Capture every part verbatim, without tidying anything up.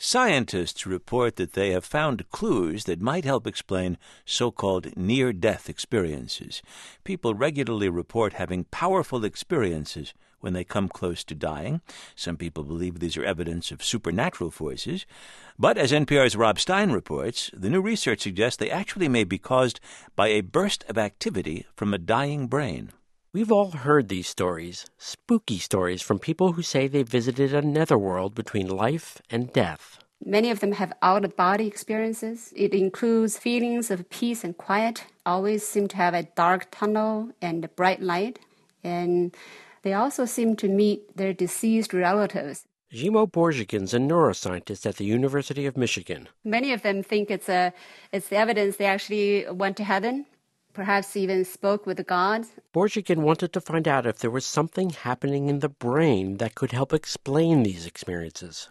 Scientists report that they have found clues that might help explain so-called near-death experiences. People regularly report having powerful experiences when they come close to dying. Some people believe these are evidence of supernatural forces. But as N P R's Rob Stein reports, the new research suggests they actually may be caused by a burst of activity from a dying brain. We've all heard these stories, spooky stories from people who say they visited a netherworld between life and death. Many of them have out-of-body experiences. It includes feelings of peace and quiet, always seem to have a dark tunnel and a bright light. And they also seem to meet their deceased relatives. Zhimo Borzhikin's a neuroscientist at the University of Michigan. Many of them think it's a, it's the evidence they actually went to heaven, perhaps even spoke with God. Borzhikin wanted to find out if there was something happening in the brain that could help explain these experiences.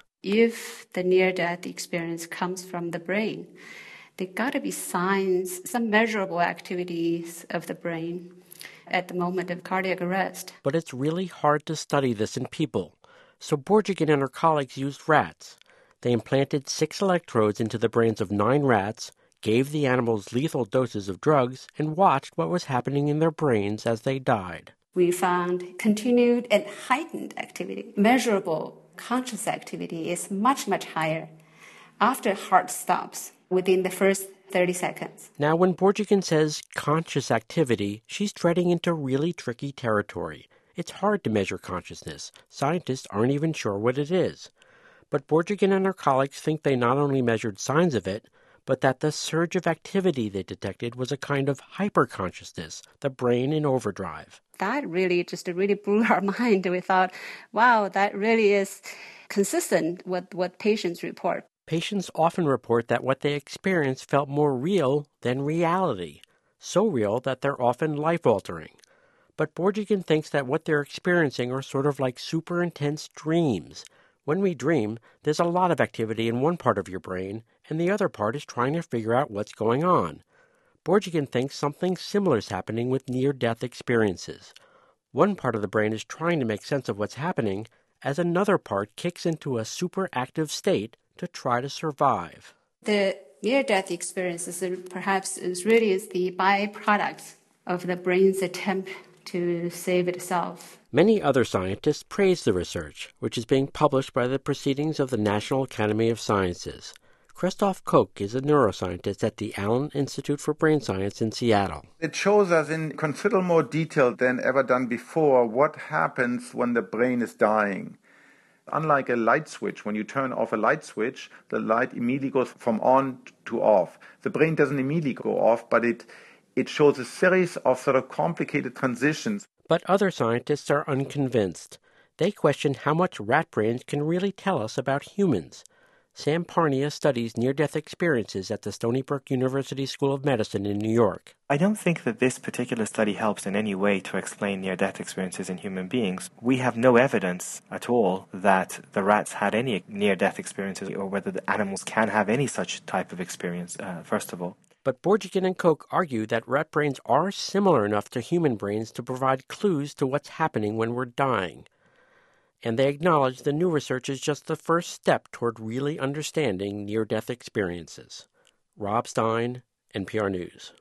If the near-death experience comes from the brain, there got to be signs, some measurable activities of the brain at the moment of cardiac arrest. But it's really hard to study this in people. So Borzhikin and her colleagues used rats. They implanted six electrodes into the brains of nine rats, gave the animals lethal doses of drugs, and watched what was happening in their brains as they died. We found continued and heightened activity. Measurable conscious activity is much, much higher after heart stops within the first thirty seconds. Now, when Borzhikin says conscious activity, she's treading into really tricky territory. It's hard to measure consciousness. Scientists aren't even sure what it is. But Borzhikin and her colleagues think they not only measured signs of it, but that the surge of activity they detected was a kind of hyperconsciousness, the brain in overdrive. That really just really blew our mind. We thought, wow, that really is consistent with what patients report. Patients often report that what they experienced felt more real than reality, so real that they're often life-altering. But Borzhikin thinks that what they're experiencing are sort of like super intense dreams. When we dream, there's a lot of activity in one part of your brain, and the other part is trying to figure out what's going on. Borzhikin thinks something similar is happening with near-death experiences. One part of the brain is trying to make sense of what's happening, as another part kicks into a super-active state to try to survive. The near-death experiences perhaps is really is the byproduct of the brain's attempt to save itself. Many other scientists praise the research, which is being published by the Proceedings of the National Academy of Sciences. Christoph Koch is a neuroscientist at the Allen Institute for Brain Science in Seattle. It shows us in considerable more detail than ever done before what happens when the brain is dying. Unlike a light switch, when you turn off a light switch, the light immediately goes from on to off. The brain doesn't immediately go off, but it it shows a series of sort of complicated transitions. But other scientists are unconvinced. They question how much rat brains can really tell us about humans. Sam Parnia studies near-death experiences at the Stony Brook University School of Medicine in New York. I don't think that this particular study helps in any way to explain near-death experiences in human beings. We have no evidence at all that the rats had any near-death experiences or whether the animals can have any such type of experience, uh, first of all. But Borzhikin and Koch argue that rat brains are similar enough to human brains to provide clues to what's happening when we're dying. And they acknowledge the new research is just the first step toward really understanding near-death experiences. Rob Stein, N P R News.